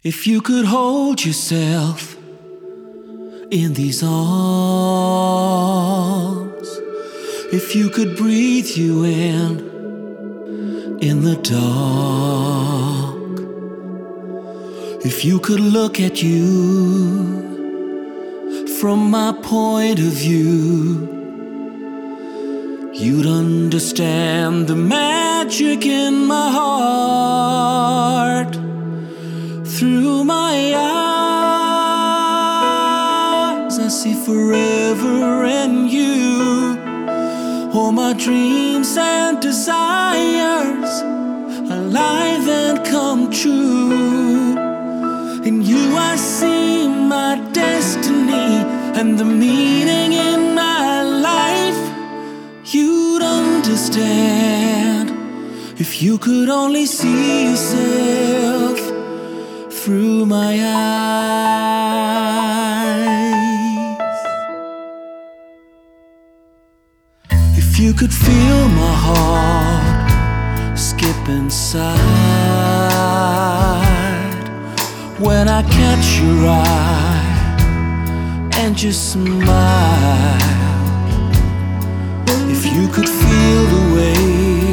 If you could hold yourself in these arms, if you could breathe you in the dark, if you could look at you from my point of view, you'd understand the magic in my heart. Through my eyes, I see forever in you. All my dreams and desires, alive and come true. In you I see my destiny and the meaning in my life. You'd understand if you could only see yourself through my eyes. If you could feel my heart skip inside when I catch your eye and just smile. If you could feel the way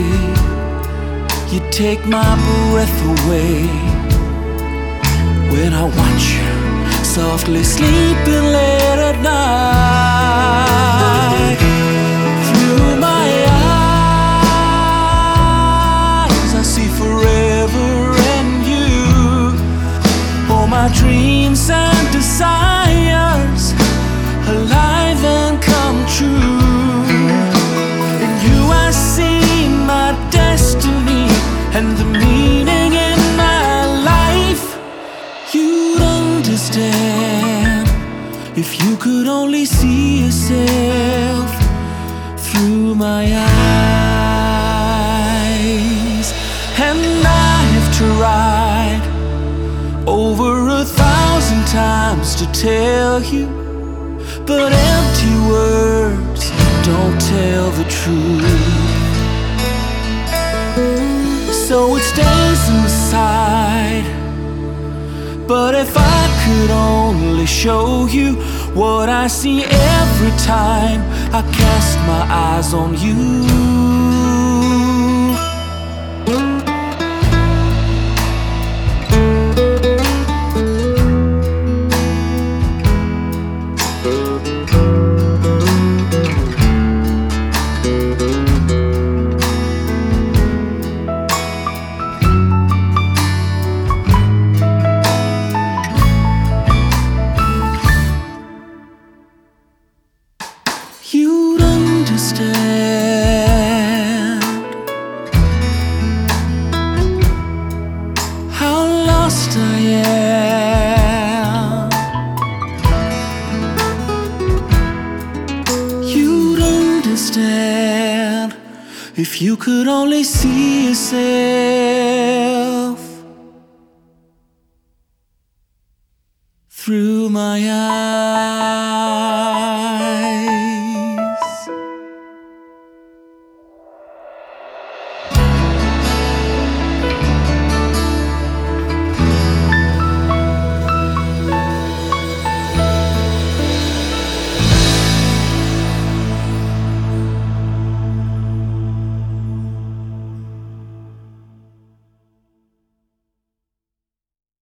you take my breath away when I watch you softly sleeping late at night. Through my eyes, I see forever in you. All my dreams and desires, alive and come true. In you I see my destiny and the meaning in my life. You'd understand if you could only see yourself through my eyes. And I've tried over 1,000 times to tell you, but empty words don't tell the truth. So it stays inside. But if I could only show you what I see every time I cast my eyes on you. You'd understand how lost I am. You'd understand if you could only see yourself through my eyes.